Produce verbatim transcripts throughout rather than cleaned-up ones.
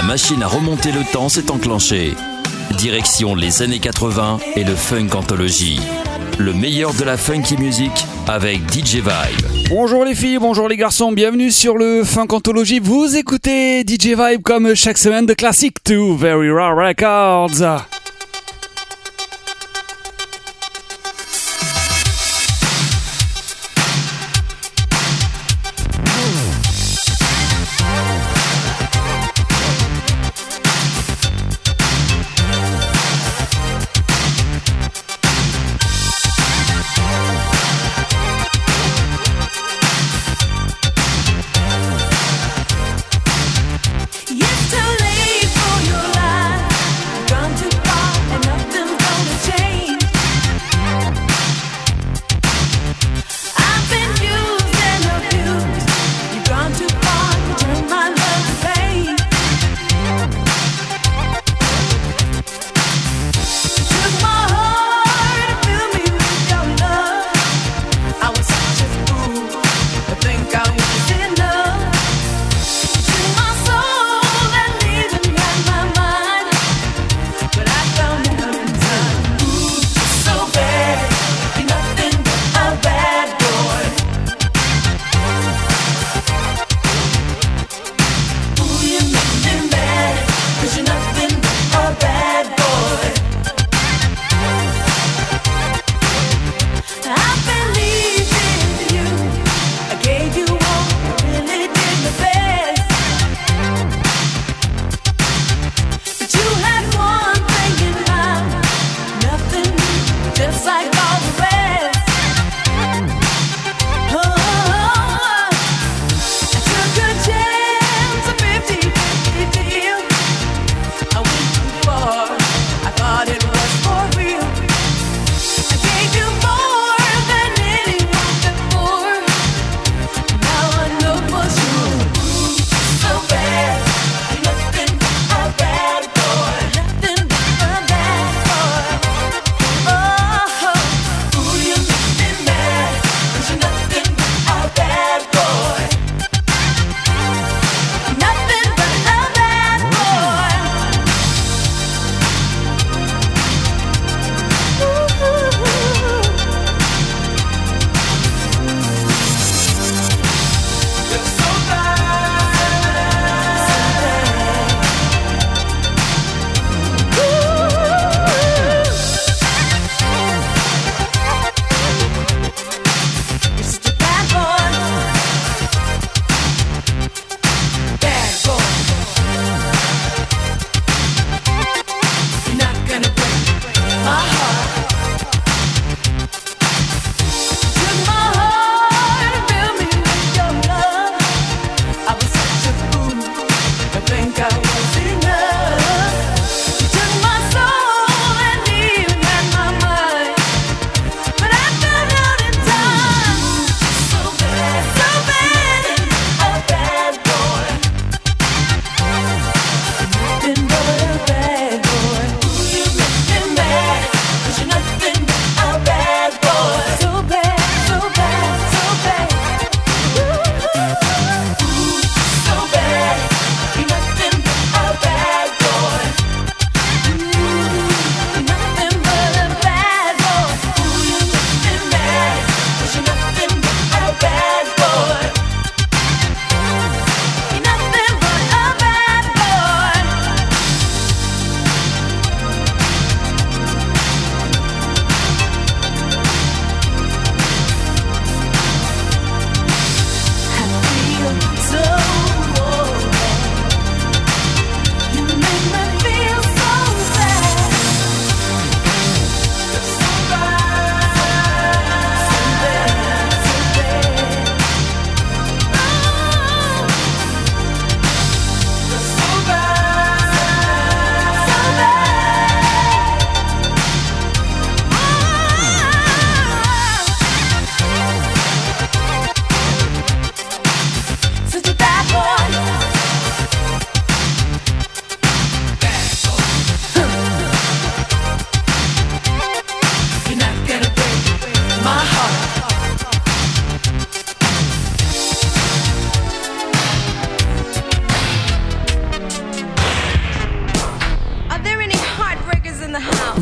machine à remonter le temps s'est enclenchée. Direction les années quatre-vingts et le Funk Anthology. Le meilleur de la funky music avec D J Vibe. Bonjour les filles, bonjour les garçons, bienvenue sur le Funk Anthology. Vous écoutez D J Vibe comme chaque semaine de classique to Very Rare Records. It's too late for your life. Gone too far.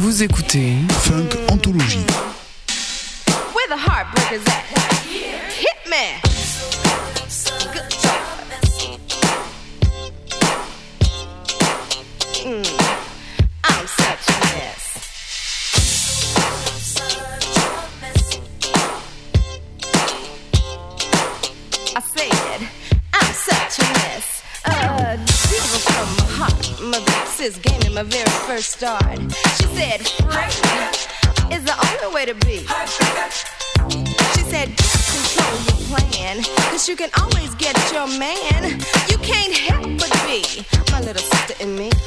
Vous écoutez Funk Anthology. Where the heartbreakers at? Hit me. Good job. Mm, I'm such a mess. I said, I'm such a mess. Uh, diva from my heart. My big sis gave me my very first start. She said, Frank is the only way to be. She said, just control your plan, cause you can always get your man. You can't help but be my little sister and me.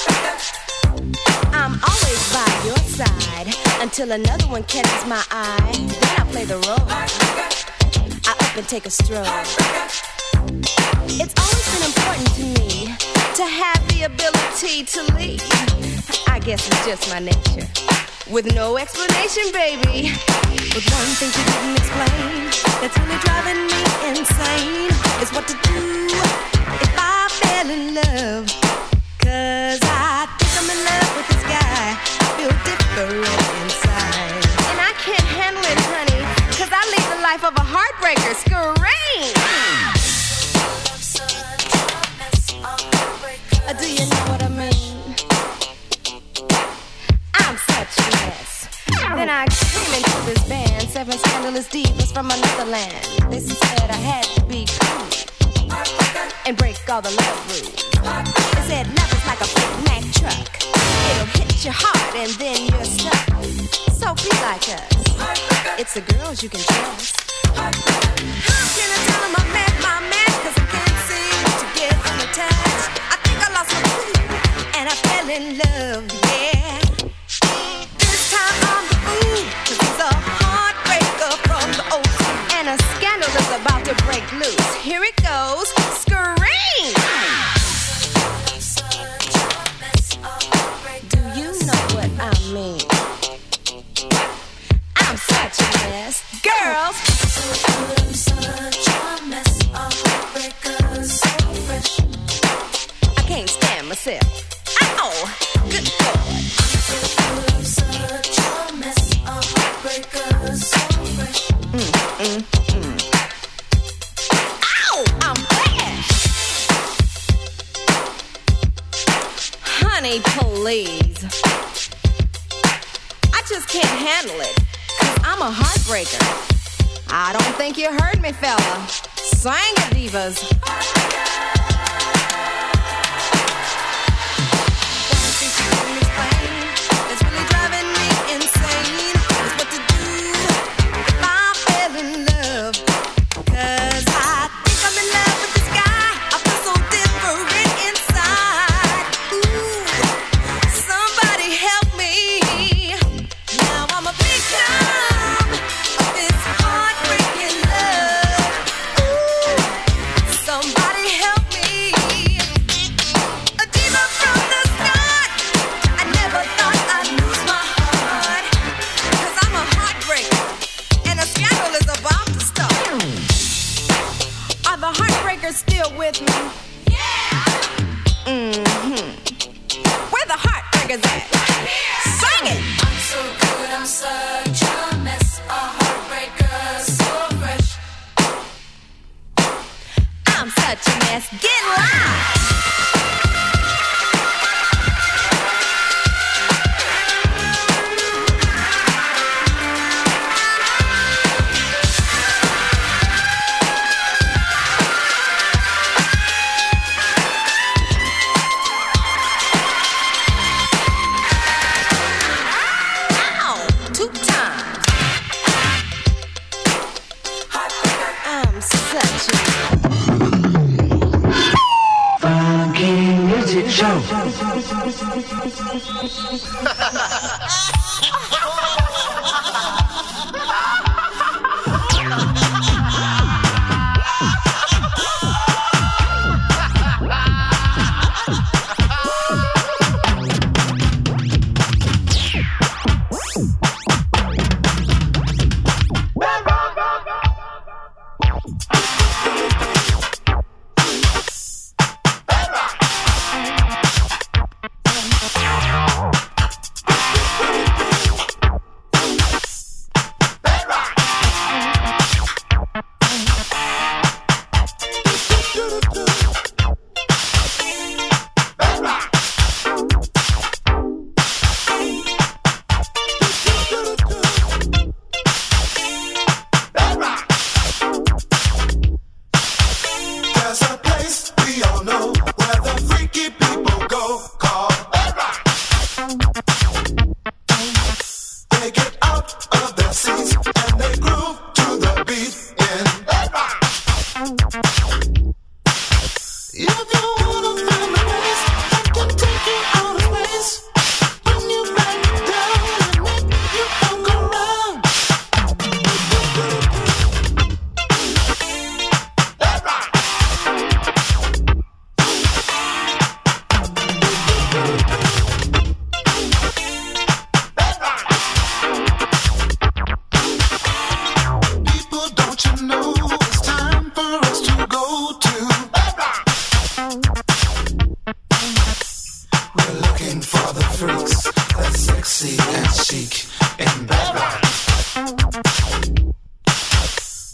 I'm always by your side until another one catches my eye. Then I play the role. I up and take a stroll. It's always been important to me to have the ability to lead. I guess it's just my nature. With no explanation, baby. But one thing you didn't explain that's really driving me insane is what to do if I fell in love. Cause I think I'm in love with this guy. I feel different inside. And I can't handle it, honey, cause I lead the life of a heartbreaker. Scream! Uh, do you know what I mean? I'm such a mess. Then I came into this band, seven scandalous divas from another land. They said I had to be cool and break all the love rules. They said love is like a Big Mac truck. It'll hit your heart and then you're stuck. So be like us. It's the girls you can trust. How can I tell them I met my man? Cause I can't seem to get unattached. I think I lost my cool and I fell in love, yeah. This time I'm the fool, cause he's a heartbreaker from the old school. And a scandal is about to break loose. Here it goes, scream! Do you know what I mean? I'm such a mess. Girls! So good, I'm such a mess. A heartbreaker, so fresh. I can't stand myself. Ow! Good Lord. So good, I'm such a mess. A heartbreaker, so fresh. Mm, mm, mm. Ow! I'm flash! Honey, please. I just can't handle it. Cause I'm a heartbreaker. I don't think you heard me, fella. Sang it, divas. It's really driving me insane. It's what to do if I fell in love. Cause I think I'm in love with this guy. I feel so different inside. Ooh, somebody help me. Now I'm a victim of this heartbreaking love. Ooh, somebody help me. A diva from the start. I never thought I'd lose my heart. Cause I'm a heartbreaker. And a scandal is about to start. Are the heartbreakers still with me? Yeah! Mm-hmm. Where the heartbreakers at? Sing it! I'm so good, I'm such a mess. A heartbreaker, so fresh. I'm such a mess. Get loud! Ow! Two times. I'm such a Funky Music Show.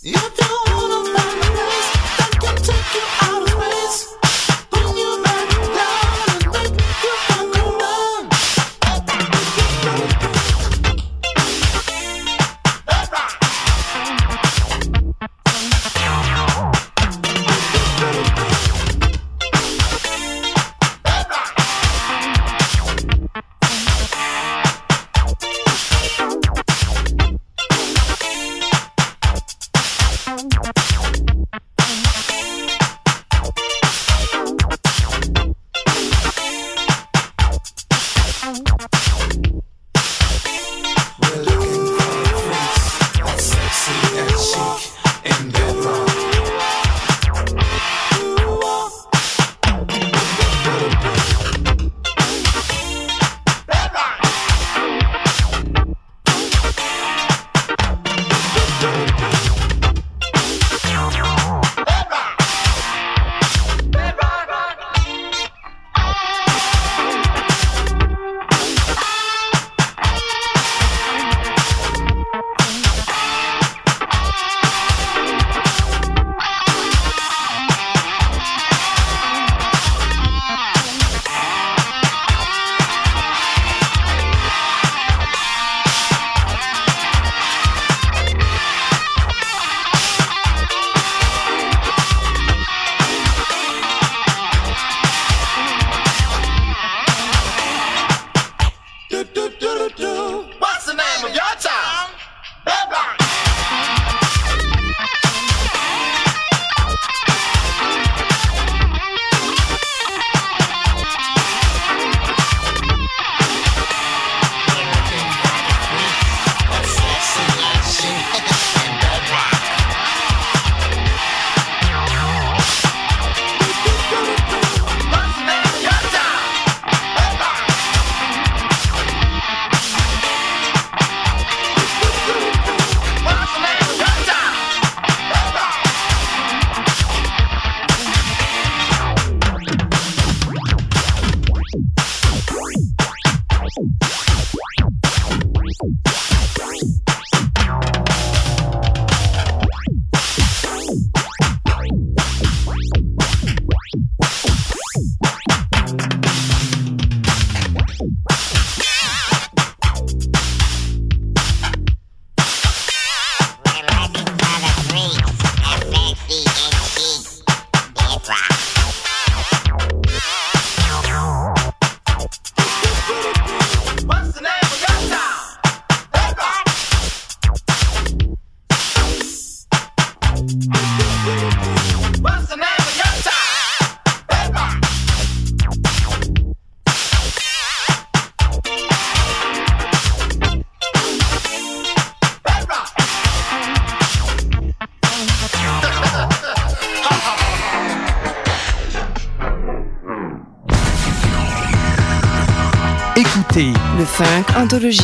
Écoutez le Funk Anthologie.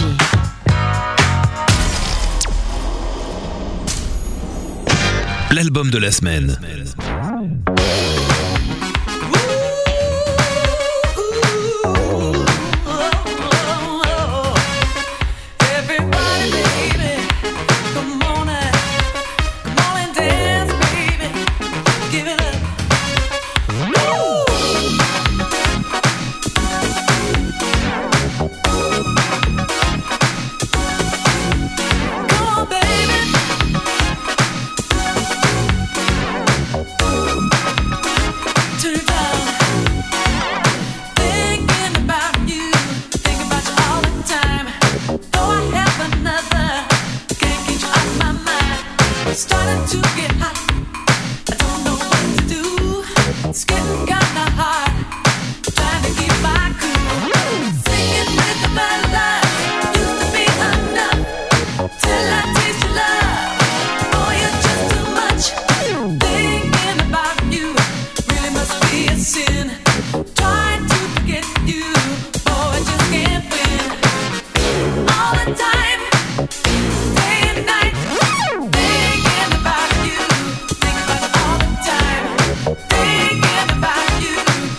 L'album de la semaine. Thinking about you.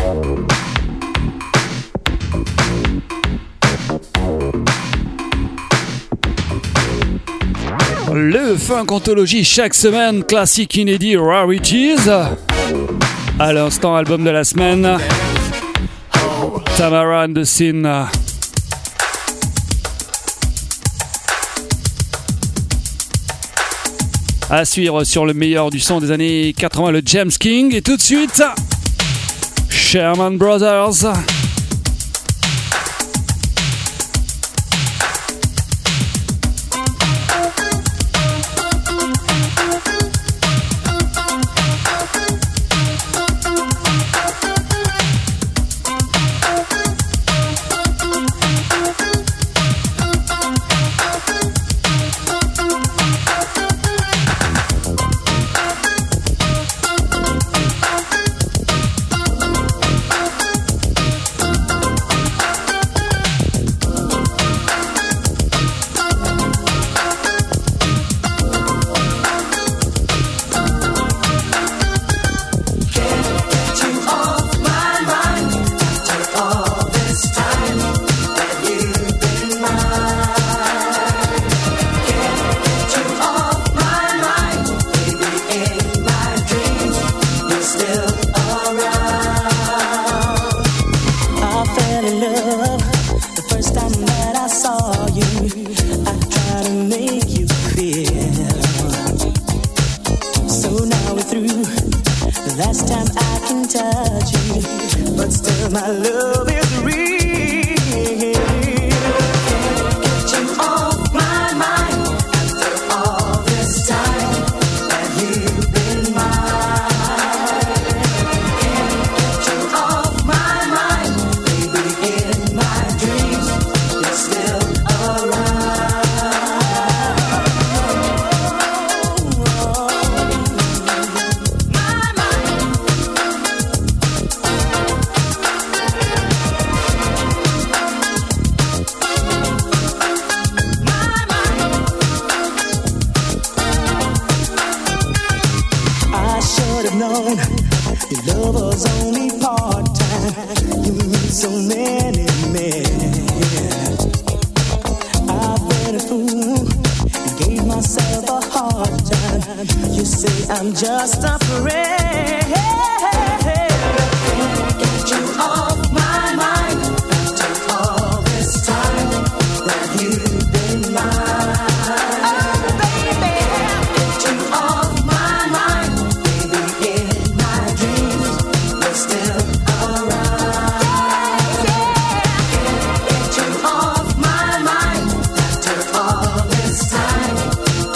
Le Funk Anthologie chaque semaine, classique inédit Rarities. À l'instant, album de la semaine, Tamara and the Sin. À suivre sur le meilleur du son des années quatre-vingts, le James King. Et tout de suite, Sherman Brothers.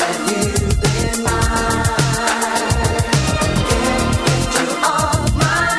My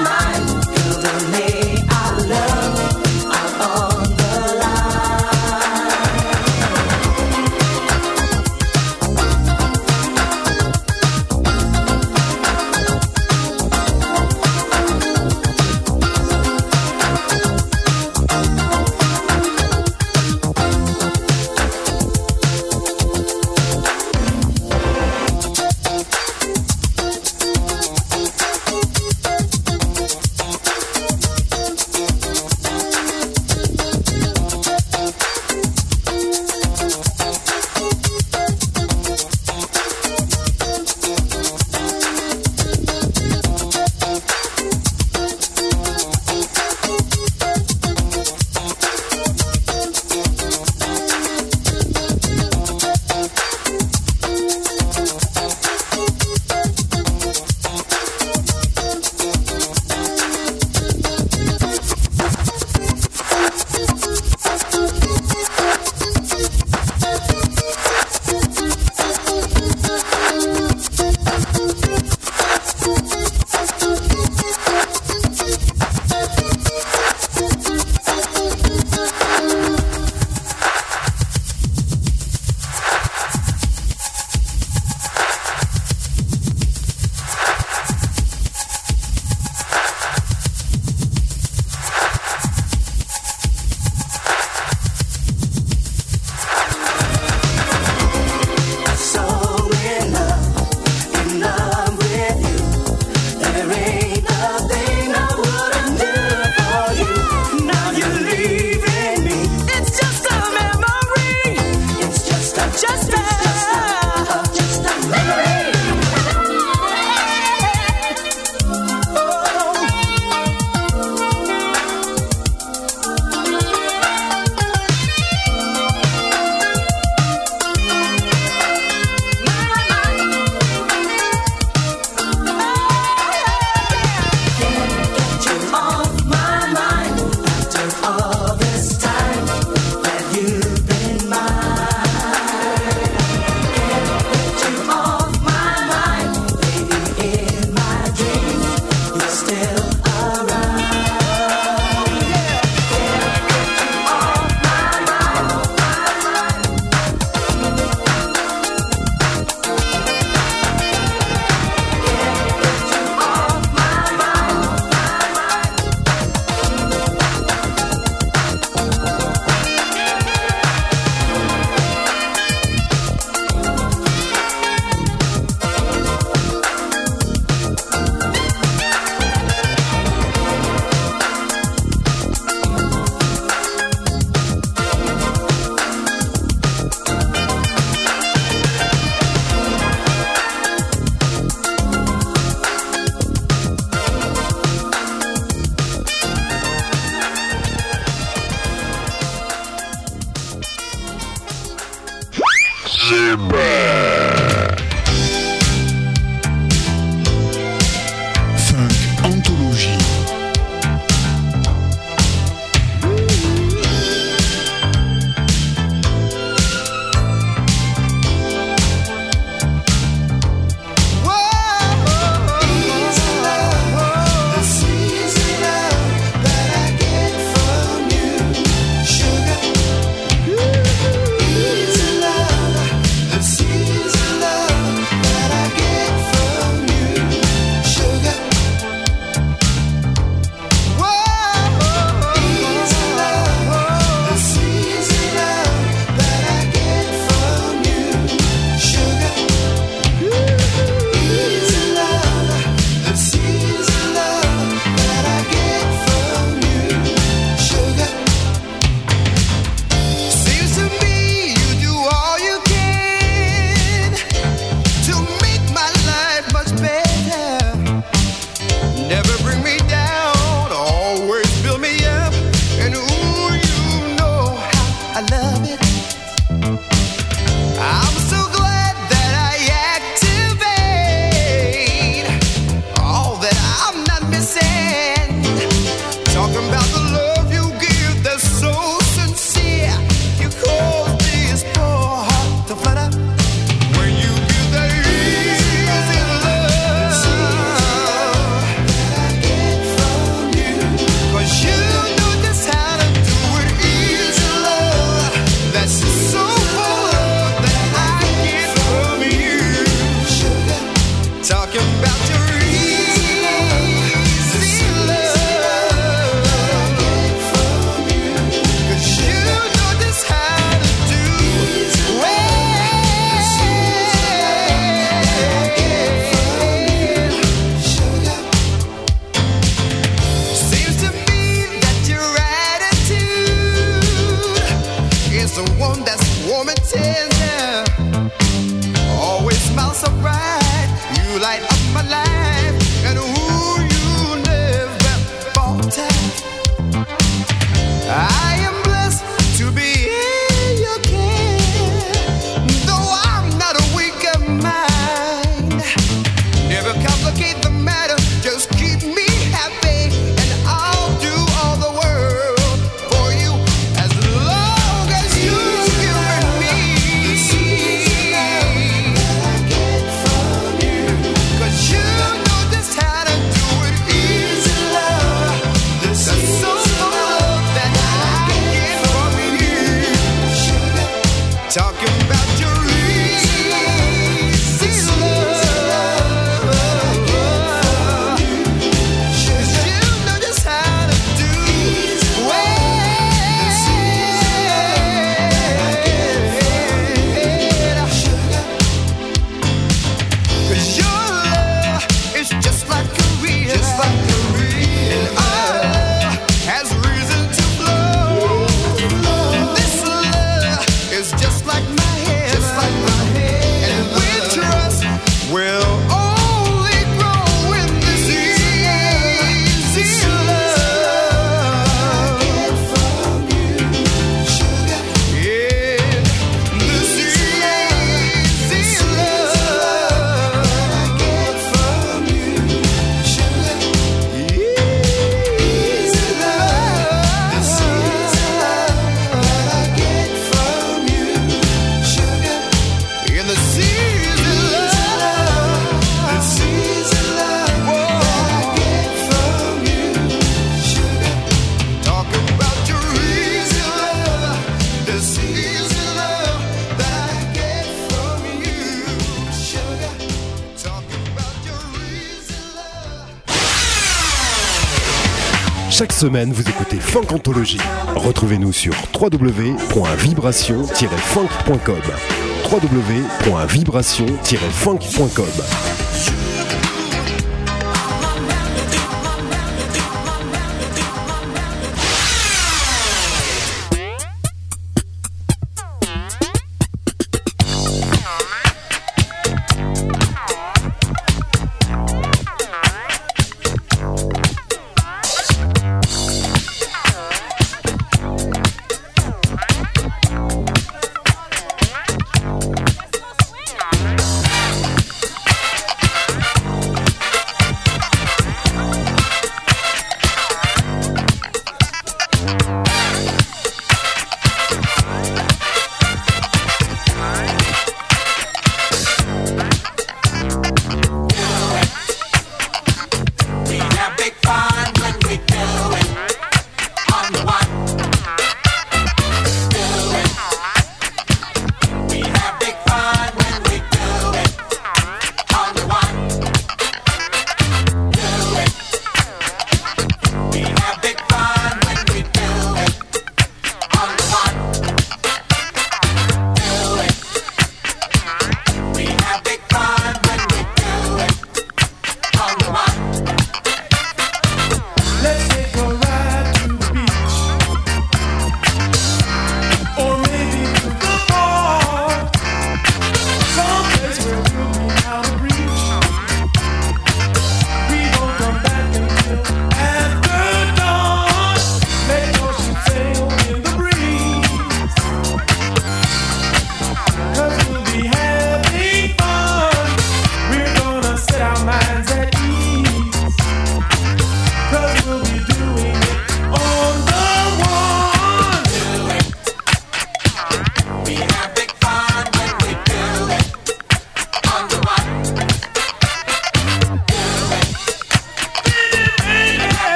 Chaque semaine, vous écoutez Funk Anthology. Retrouvez-nous sur w w w point vibration tiret funk point com. w w w point vibration tiret funk point com.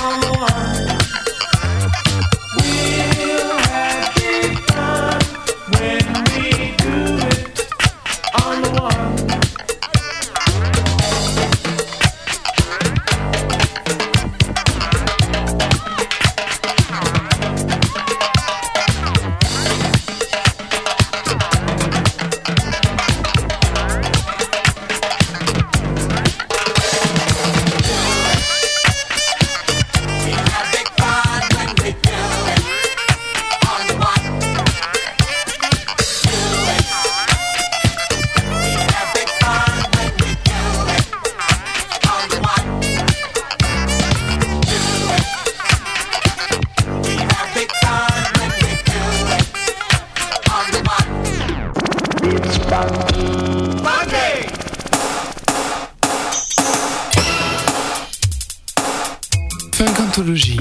Funkantologie.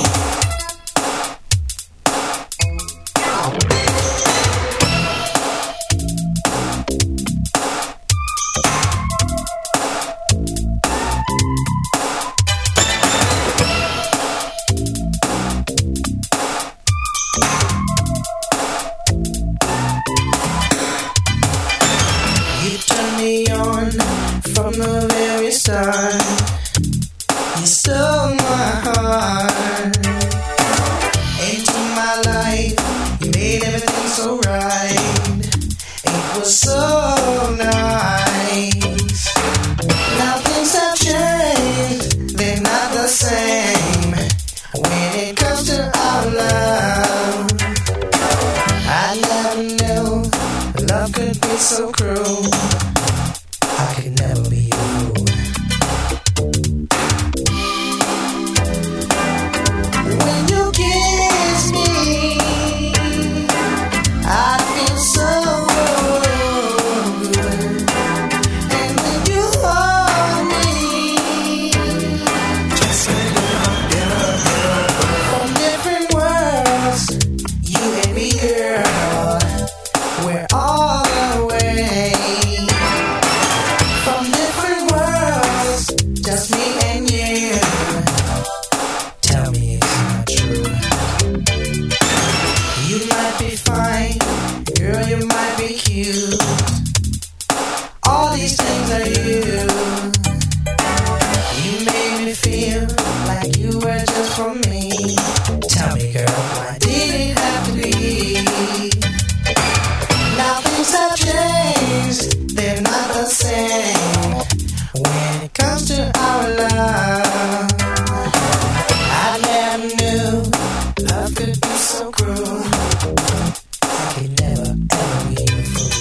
You turn me on from the very start. You stole my heart into my life. You made everything so right. It was so nice. Now things have changed. They're not the same. When it comes to our love, I never knew love could be so cruel. I could never be a fool. When you kiss me, I feel so good. And when you hold me, just from different worlds, you and me, girl, we're all the way. From different worlds, just me and you. Tell me it's not true. You might be fine, girl, you might be cute. All these things are you. You made me feel like you were just for me. Tell me, girl, why did it have to be? Now things have changed, they're not the same. When it comes to our love, I never knew love could be so cruel. I could never ever be a fool.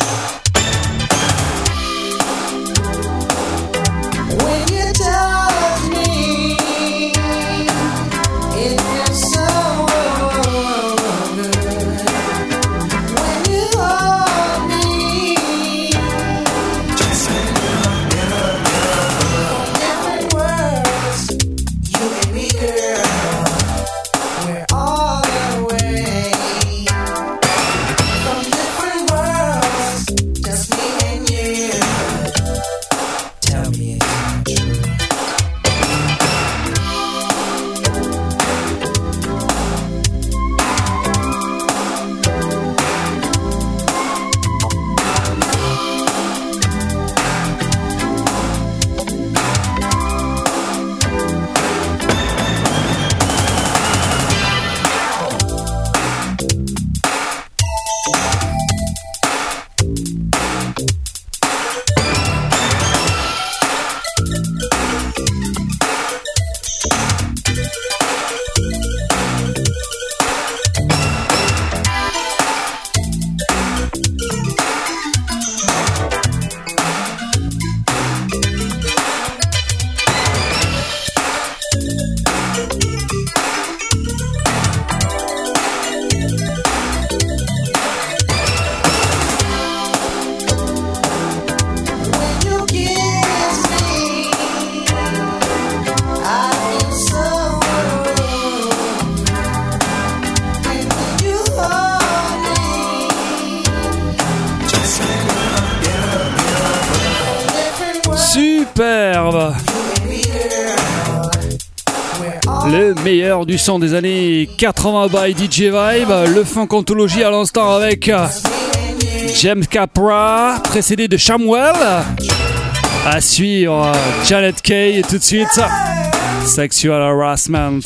When you touch me, it feels so good. When you hold me, different worlds, you and me, girl, we're all the way. From different worlds, just me and you. Tell me it's not true. When you kiss me, I feel so good. And when you hold me, just different worlds, Superbe. you and me, girl, we're all Le meilleur du son des années quatre-vingts by D J Vibe. Le Funk Anthology à l'instant avec James Capra, précédé de Shamwell. À suivre Janet Kay et tout de suite Sexual Harassment.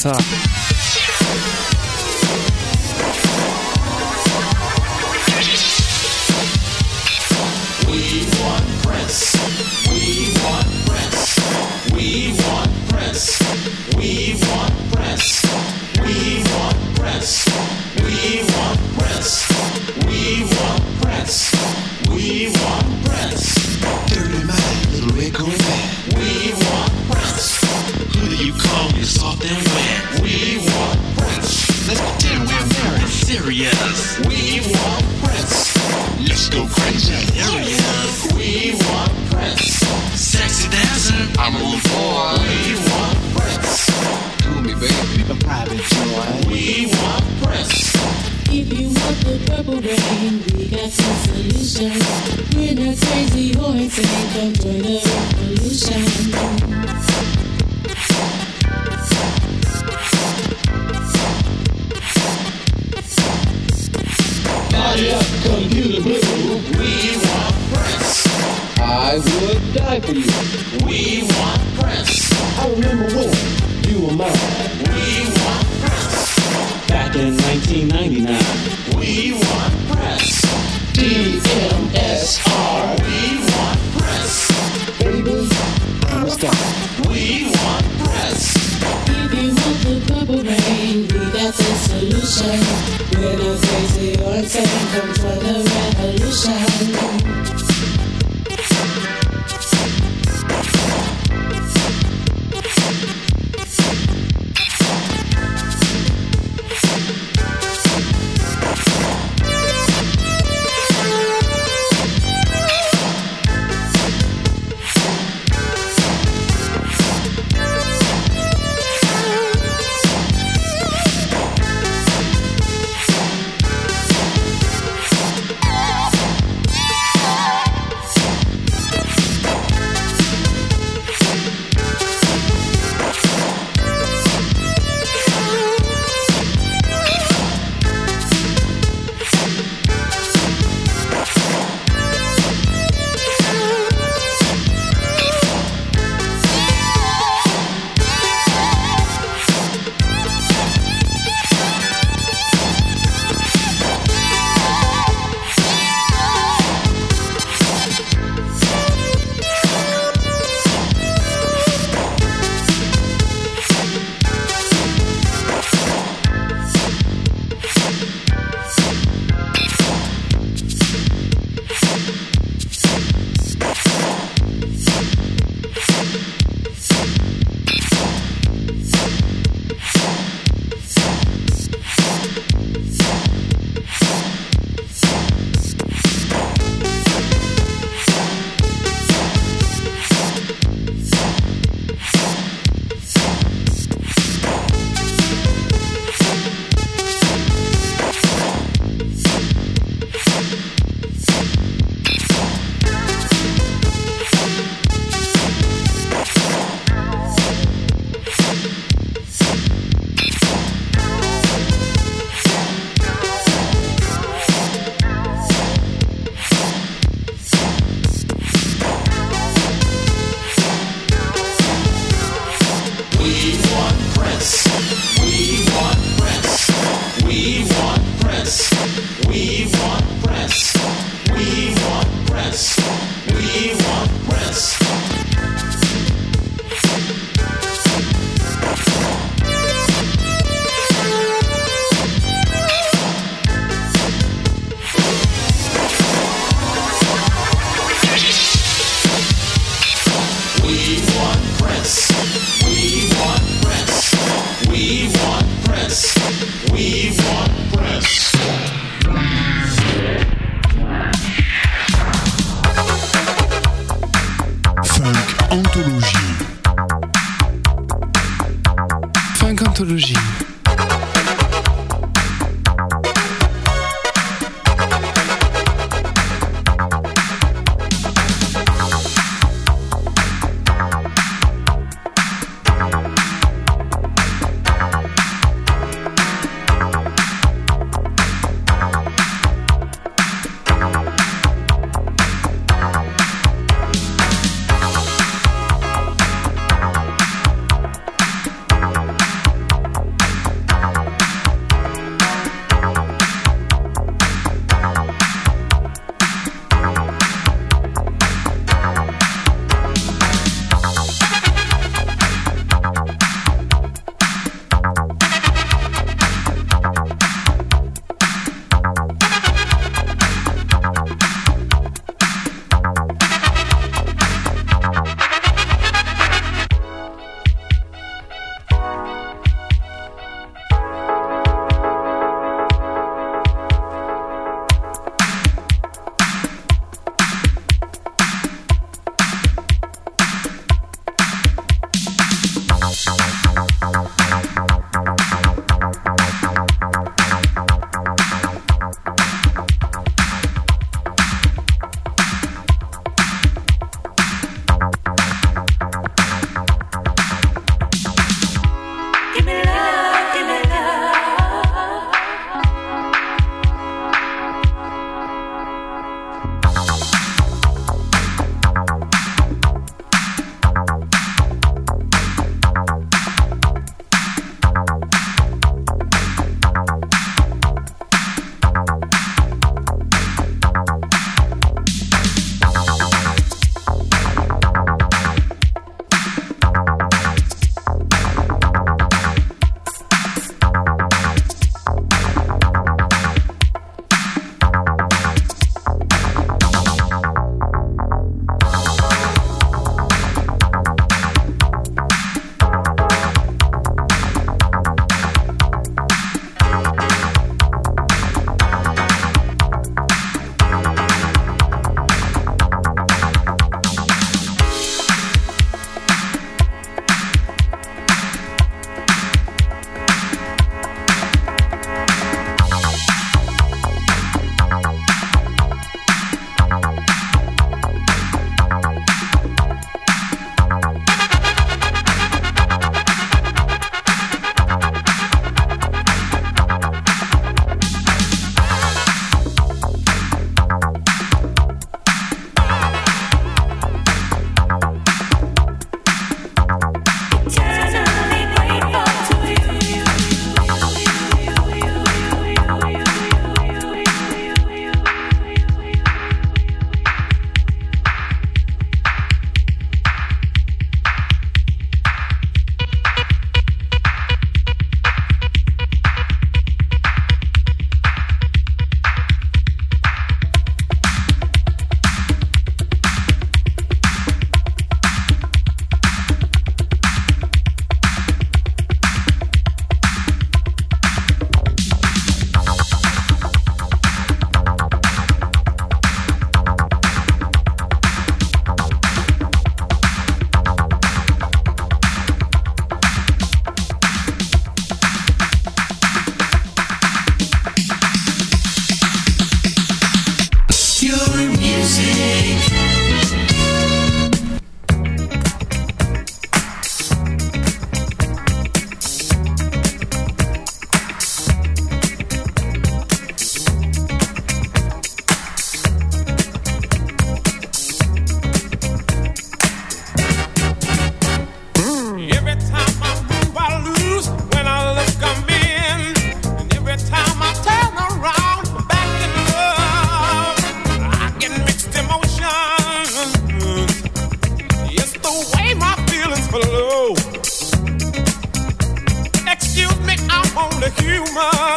human.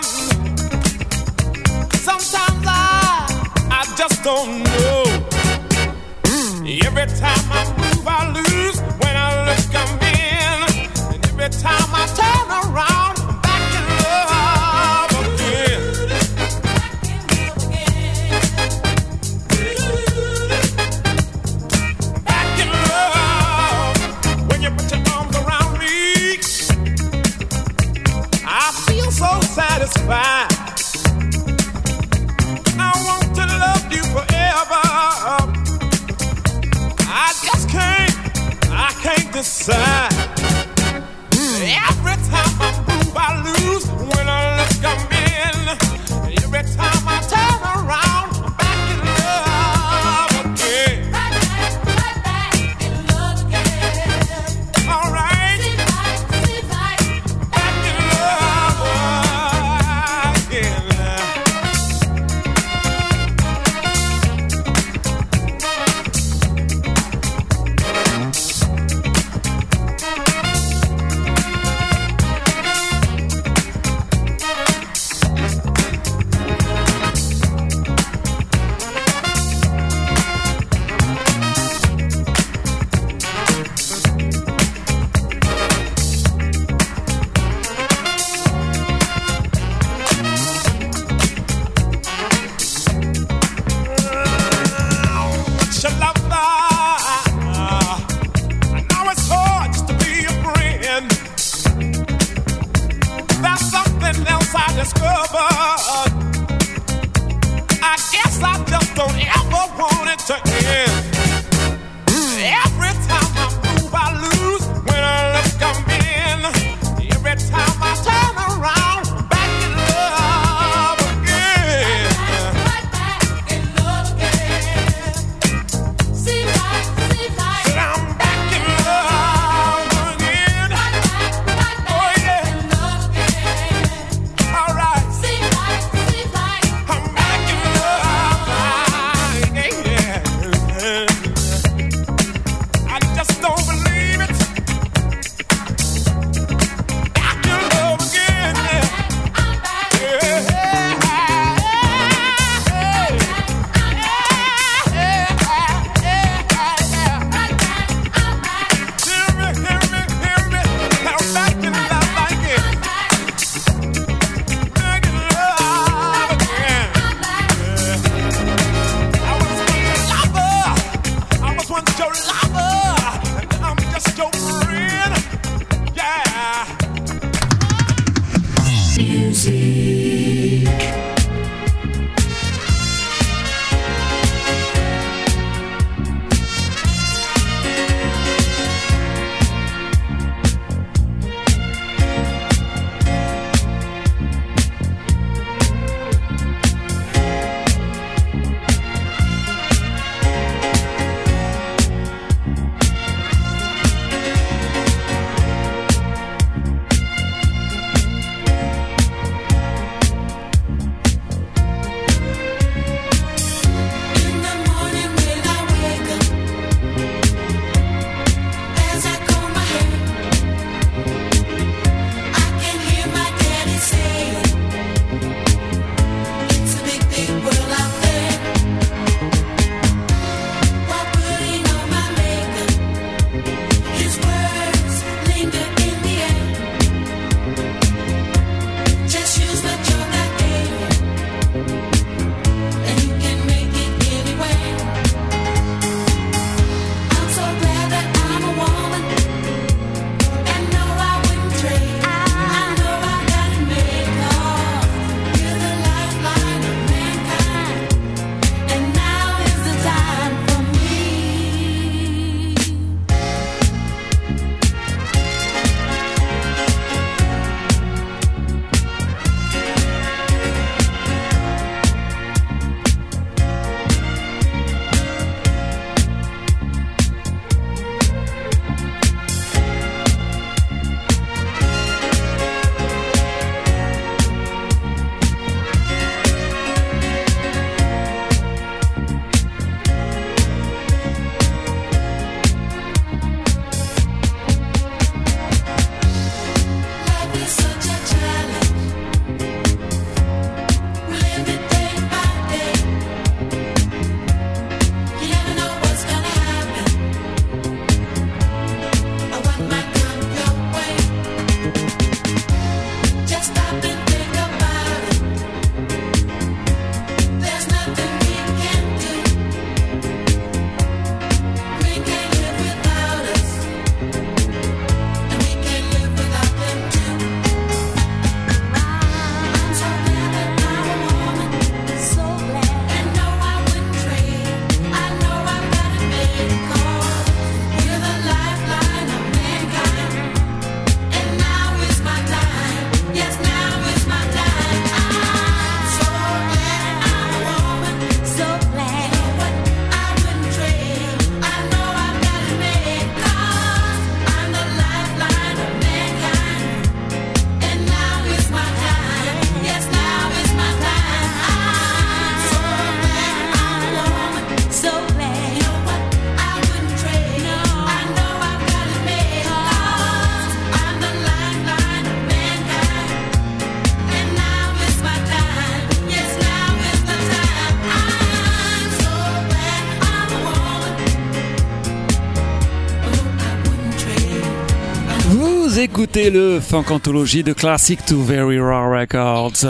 Sometimes I, I just don't know. Every time I move, I lose. When I look, I'm in. And every time I turn around, I'm back in love again. Back in love. When you put your arms around me, I feel so satisfied. I want to love you forever. I just can't, I can't decide. Every time I move, I lose. When I look, I'm in. Every time I turn around, I'm back in love again. Right back, right back in love again. All right. Seems like, seems like back in love again. écoutez le Funk Anthology de Classic to Very Raw Records.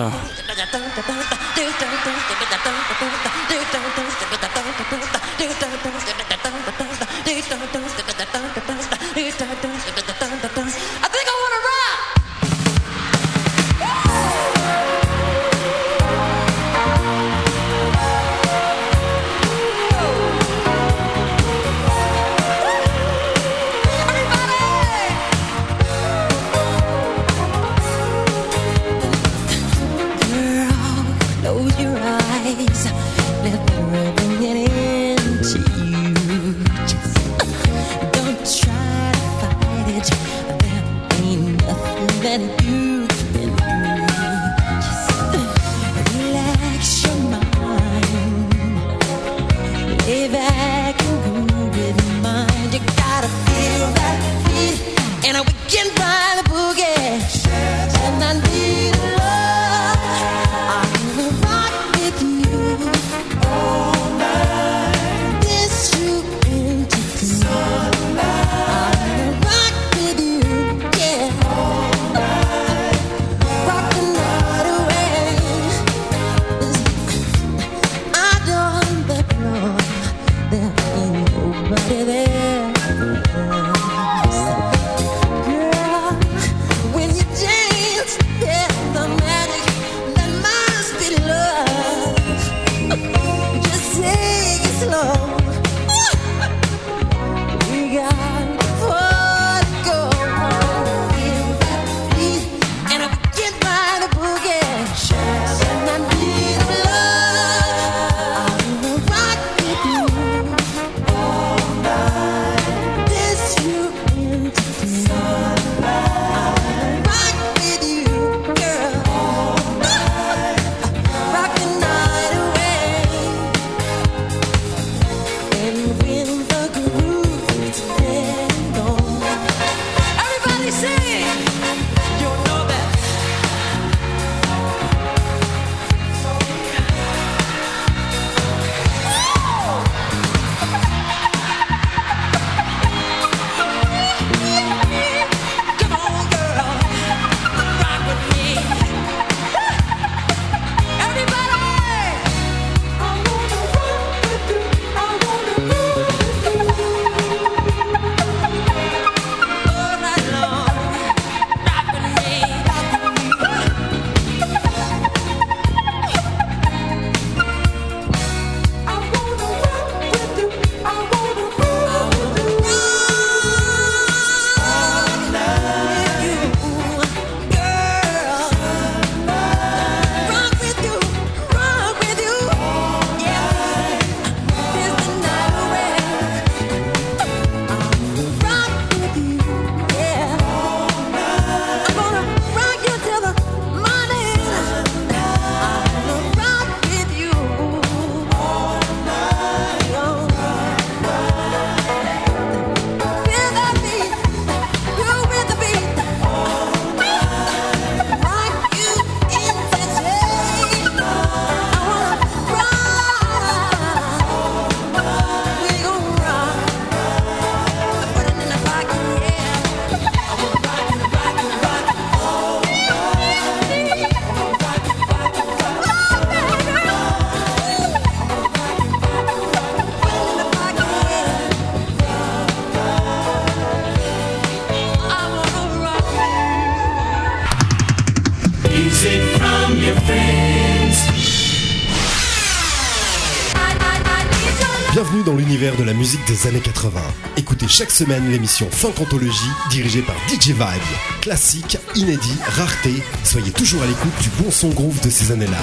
Bienvenue dans l'univers de la musique des années quatre-vingts. Écoutez chaque semaine l'émission Funk Anthology dirigée par D J Vibe. Classique, inédit, rareté, soyez toujours à l'écoute du bon son groove de ces années-là.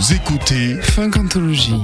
Vous écoutez Funk Anthology.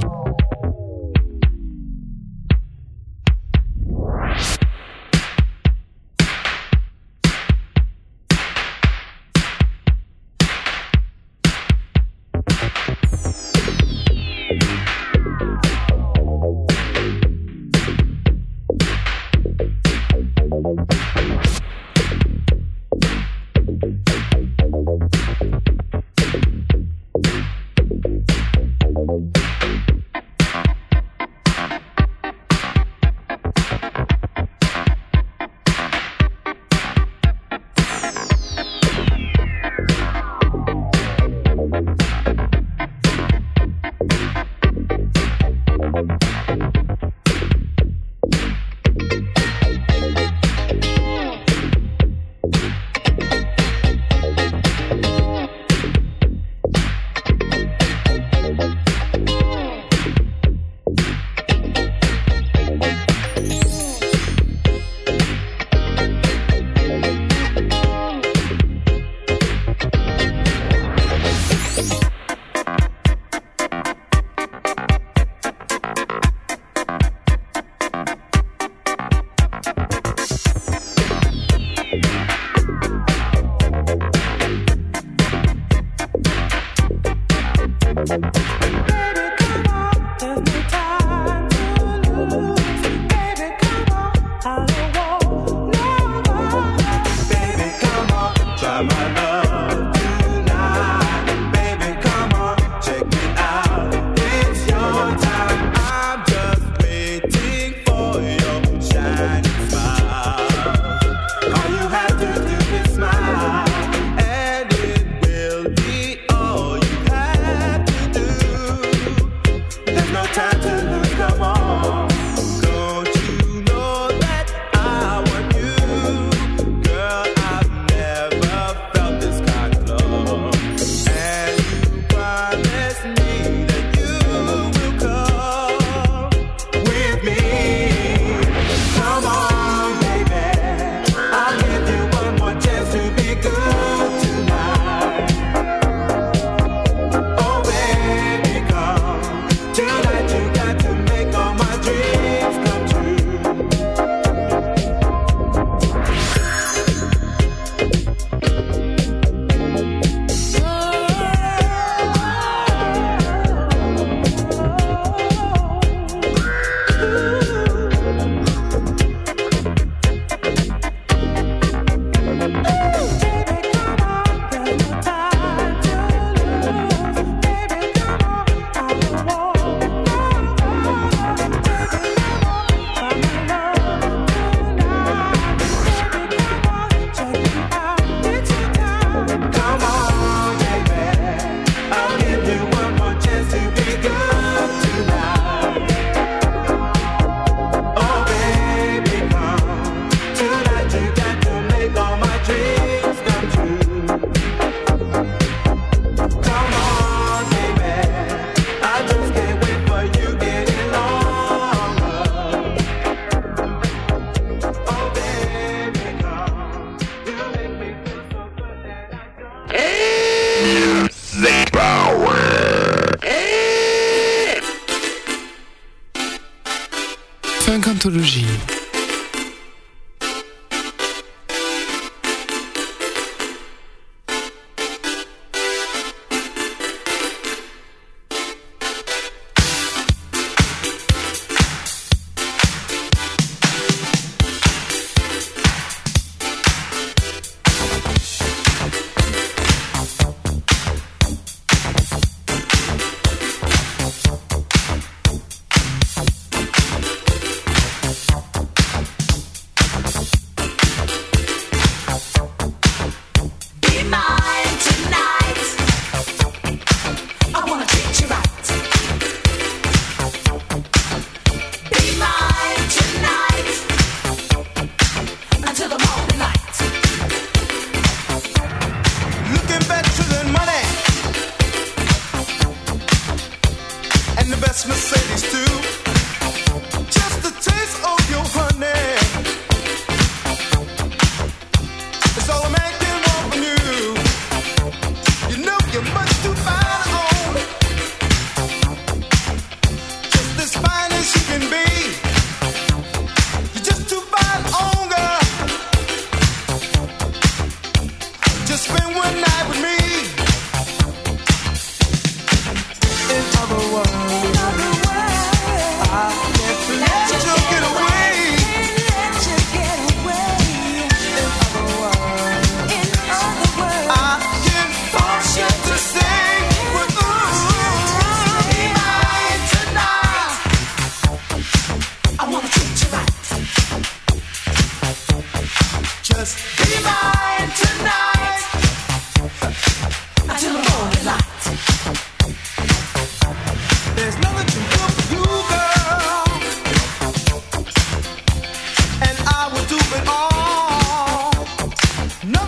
Funk Anthology.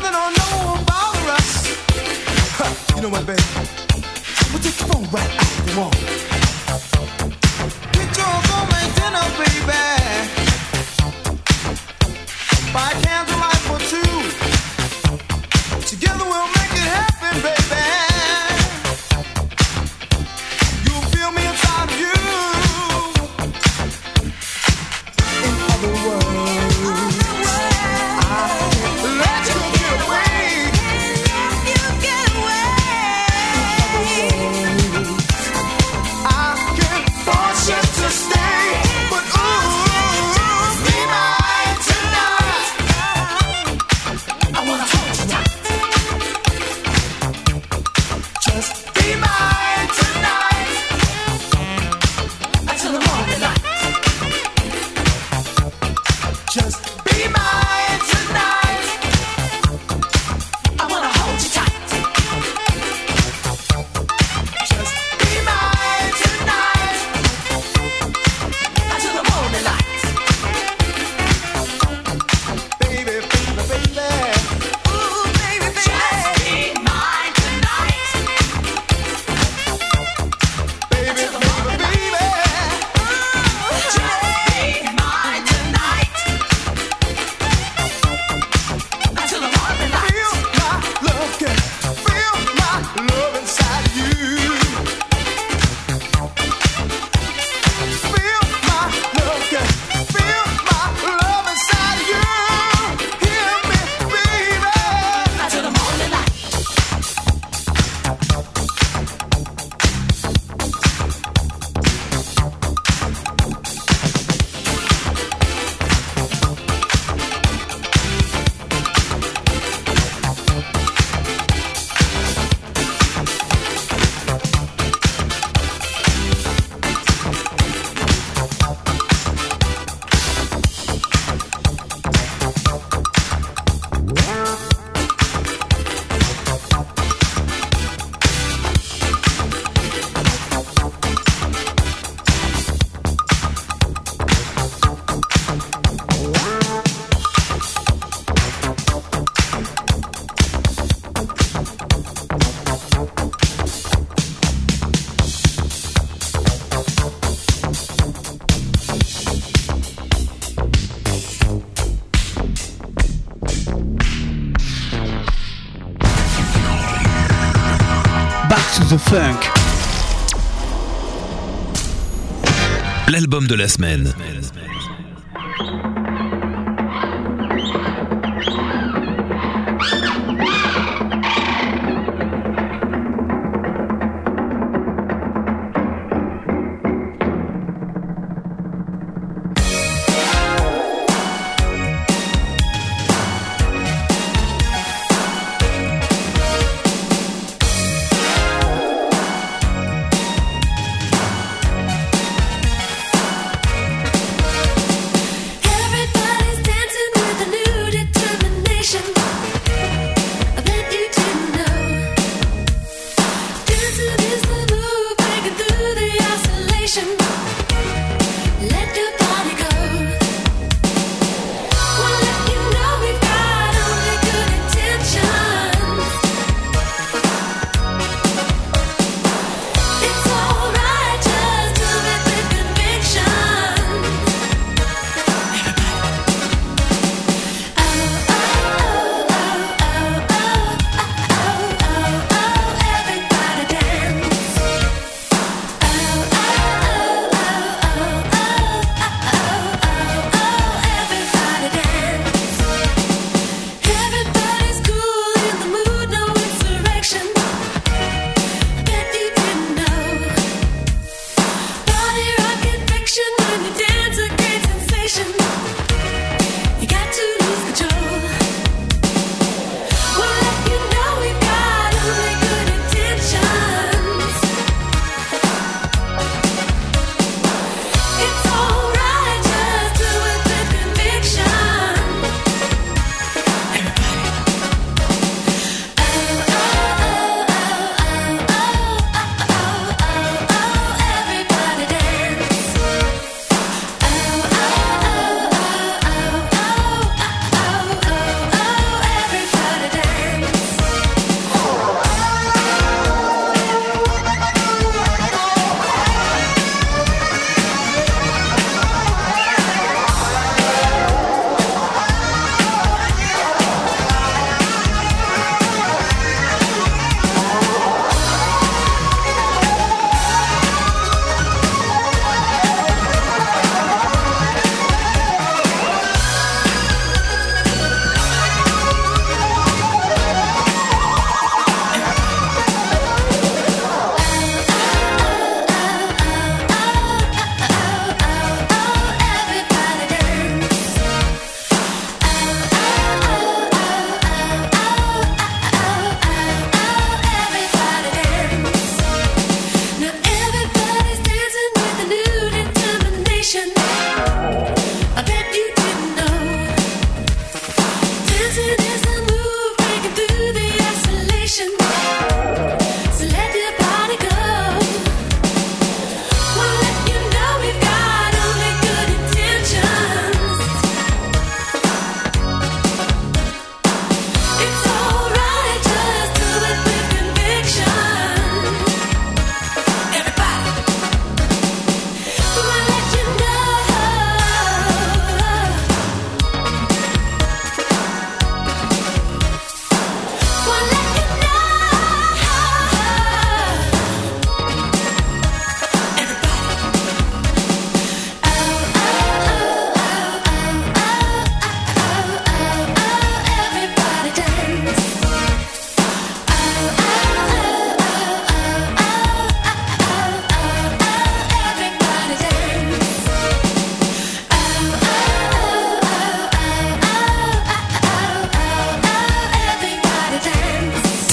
something I know about us. You know what, baby? We'll take the phone right out the wall. Get your phone, make dinner, baby. By candlelight for two. Together we'll make it happen, baby. You'll feel me inside of you. In other words, I can't let you get away. You get away. In other words, I can't force you to stay, but ooh, be mine tonight. I wanna hold you tight. Just be mine tonight until the morning light. Just be mine tonight. I wanna hold you tight. Just be mine tonight until the morning light. Baby, baby, baby. Ooh, baby, baby. Just be mine tonight. Baby, baby, baby. Ooh, just be mine tonight until the morning light. Feel my love, girl. Feel my love inside of you. Feel my love, girl. Feel my love inside of you. Hear me, baby. Until the morning light. Back to the Funk. L'album de la semaine. Thank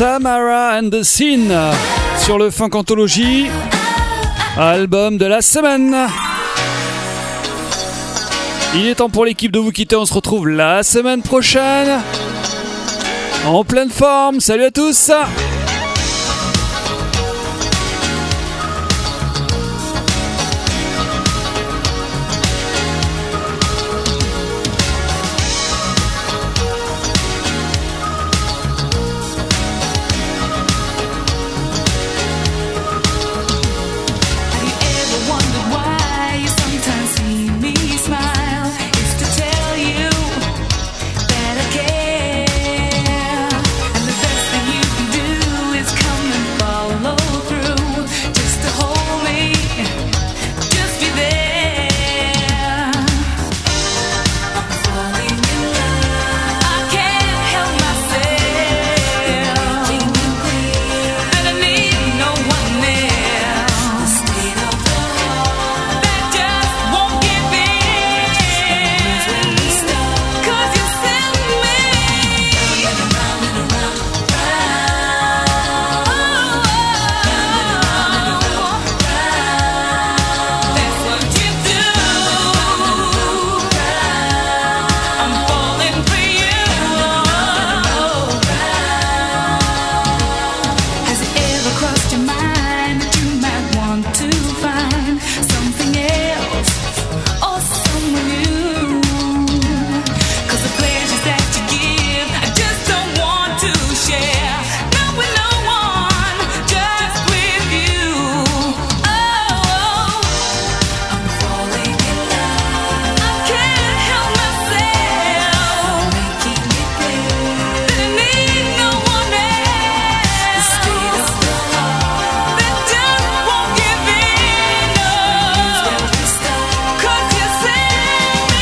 Tamara and the Scene sur le Funk Anthology, album de la semaine. Il est temps pour l'équipe de vous quitter, on se retrouve la semaine prochaine en pleine forme. Salut à tous.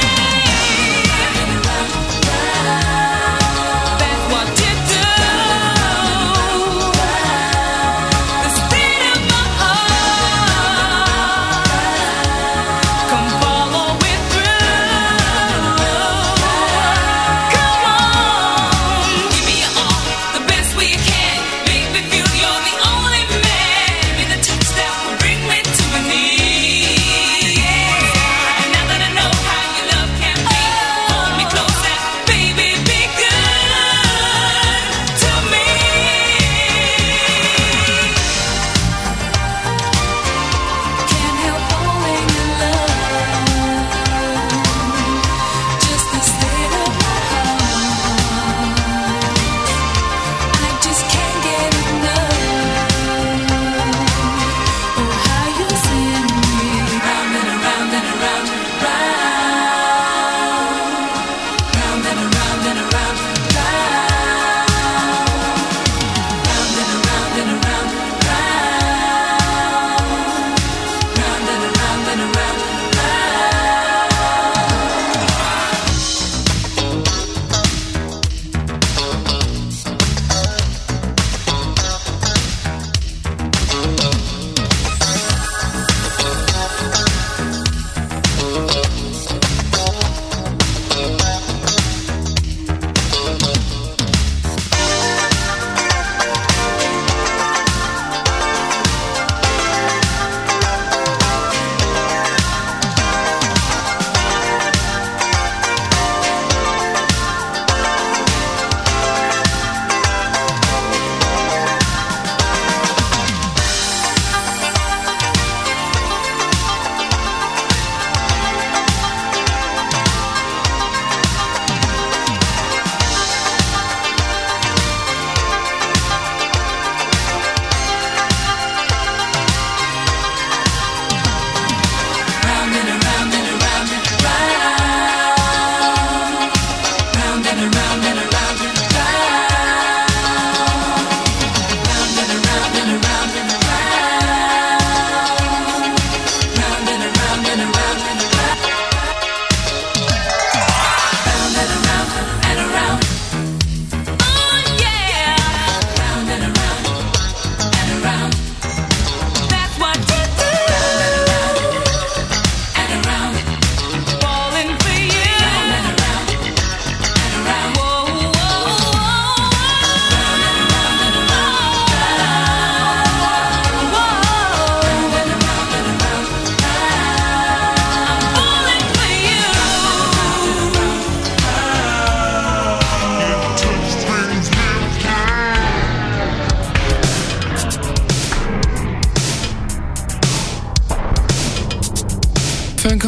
What you do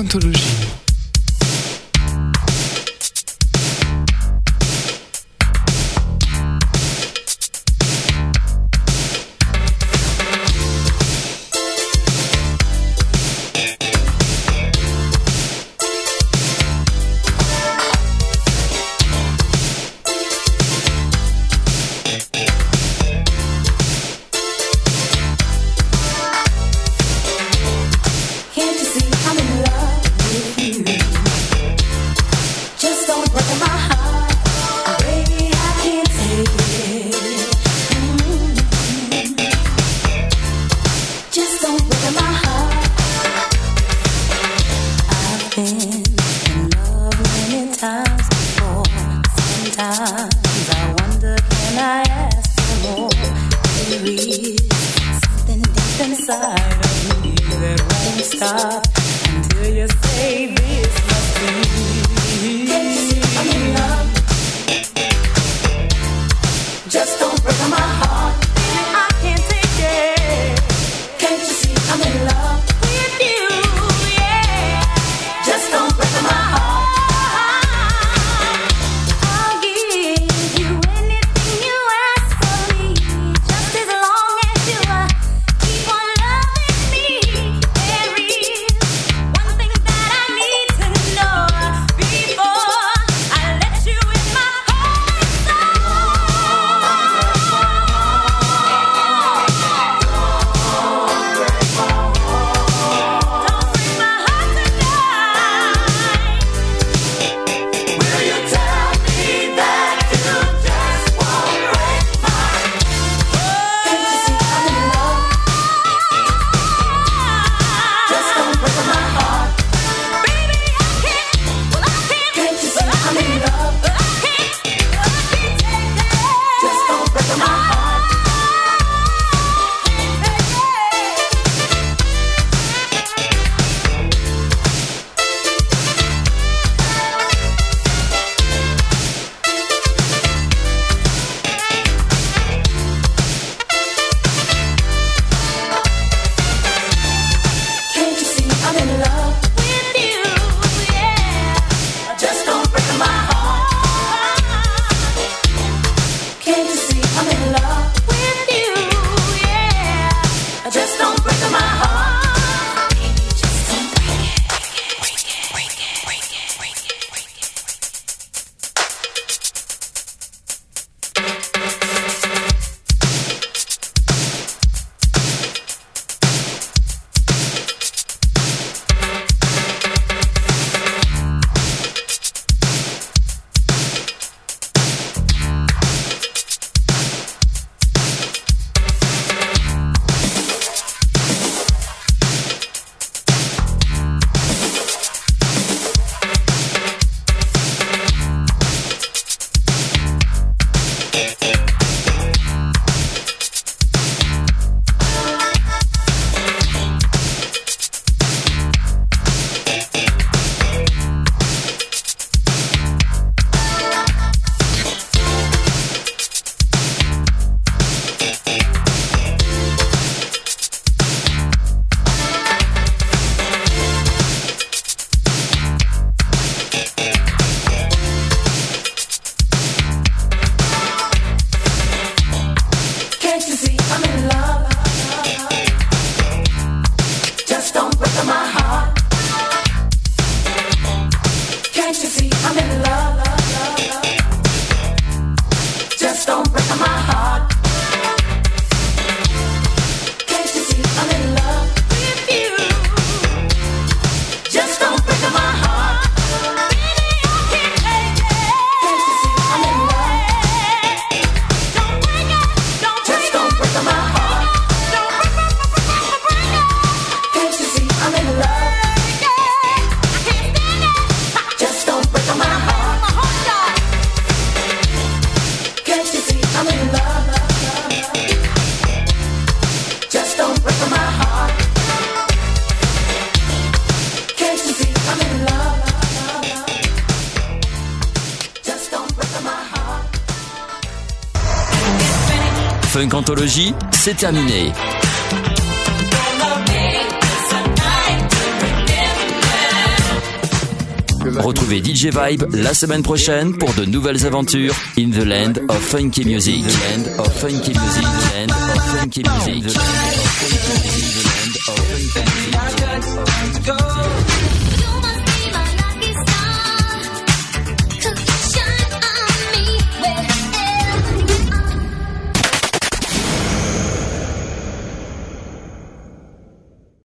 Funkantologie. Can't you see I'm in love with you? Just don't break my heart, baby, I can't take it. Mm. Just don't break my heart. I've been in love many times before. Sometimes I wonder, can I ask for more? There is something deep inside of me that won't stop until you say this must be. Can't you see I'm in love? Just don't break my heart, baby, I can't take it. Can't you see I'm in love with you? Yeah, just don't break my heart. I'll give you anything you ask for me, just as long as you uh, keep on loving me. There is one thing that I need to know before I let you in my heart and soul. Don't break my heart tonight. Will you tell me that you just won't break my heart? Can't you see I'm in love? Just don't break my heart, baby. I can't, well I can't. Can't you see I'm in love? I can't, I can't take it. Just don't break my heart. Can't you see I'm in love with you? Yeah, just don't break my heart. Can't you see I'm in love with you? Yeah, just don't break my heart. Baby, just don't break it, break it, break it, break it, break it, break it, Can't you see I'm in love? Just don't break my heart. Can't you see I'm in love? Just don't break my heart. Can't you see I'm in love with you? Just don't break my heart. Baby, I can't take it. Can't you see I'm in love? Don't break it, don't break it. Just don't break my heart. Don't break, break, break, break, break it. Can't you see I'm in love? Yeah, I can't stand it. Just don't break my heart. My heart, God. Can't you see I'm in love? Just don't break my heart. Can't you see I'm in love? Just don't break my heart. Funkantologie, c'est terminé. Gonna make this a night to remember. Retrouvez D J Vibe la semaine prochaine pour de nouvelles aventures in the land of funky music. The land of funky music. The land of funky music. The land of funky music. The land of funky music.